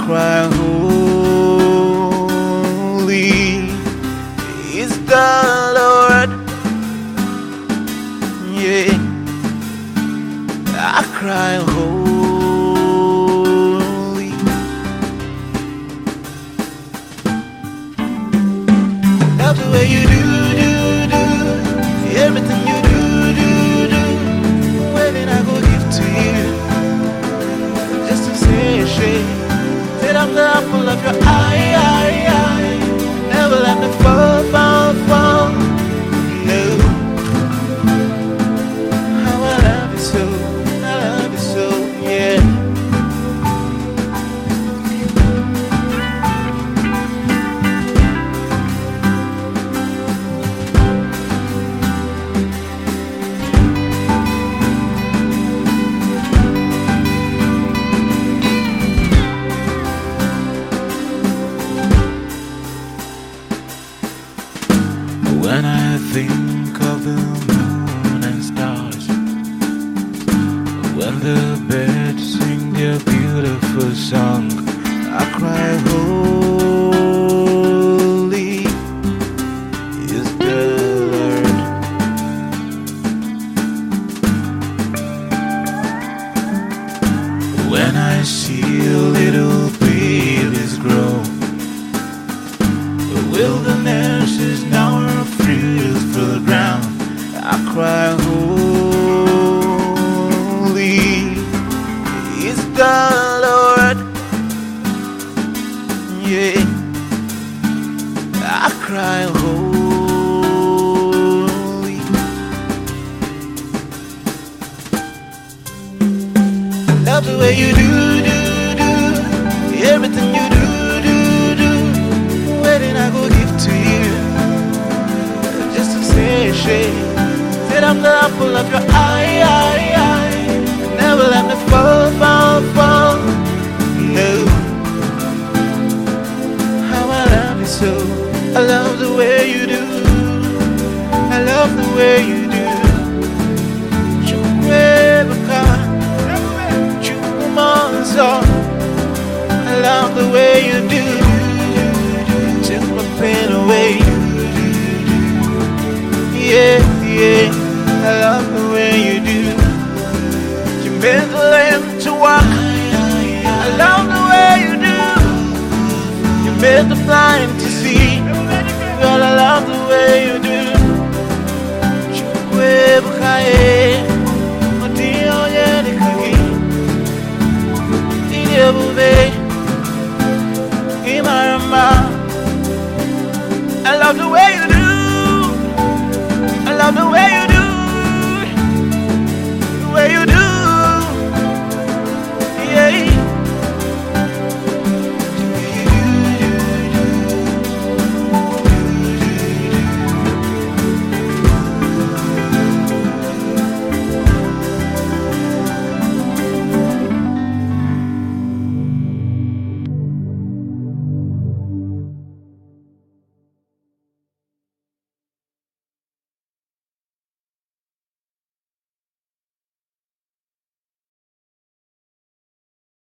cry, holy is the Lord. Yeah, I cry, holy. Love the way you do everything you do. Waiting, I go give to you just to say a shade. Said I'm the apple of your eye. Never let me fall. No, how I love you so, yeah. When I think of the moon and stars, when the birds sing their beautiful song, I cry, holy is the Lord. When I see little babies grow, the wilderness is now fruitful ground. I cry, holy is the Lord. Yeah, I cry, holy. Love the way you do everything you do. Waiting, I go give to you just to say a shade. Said I'm the apple of your eye. Never let me fall. No, how I love you so. I love the way you do. I love the way you do. I love the way you do. Take my pain away. Yeah, I love the way you do. You made the lame to walk. I love the way you do. You made the blind to see. Girl, I love the way you do.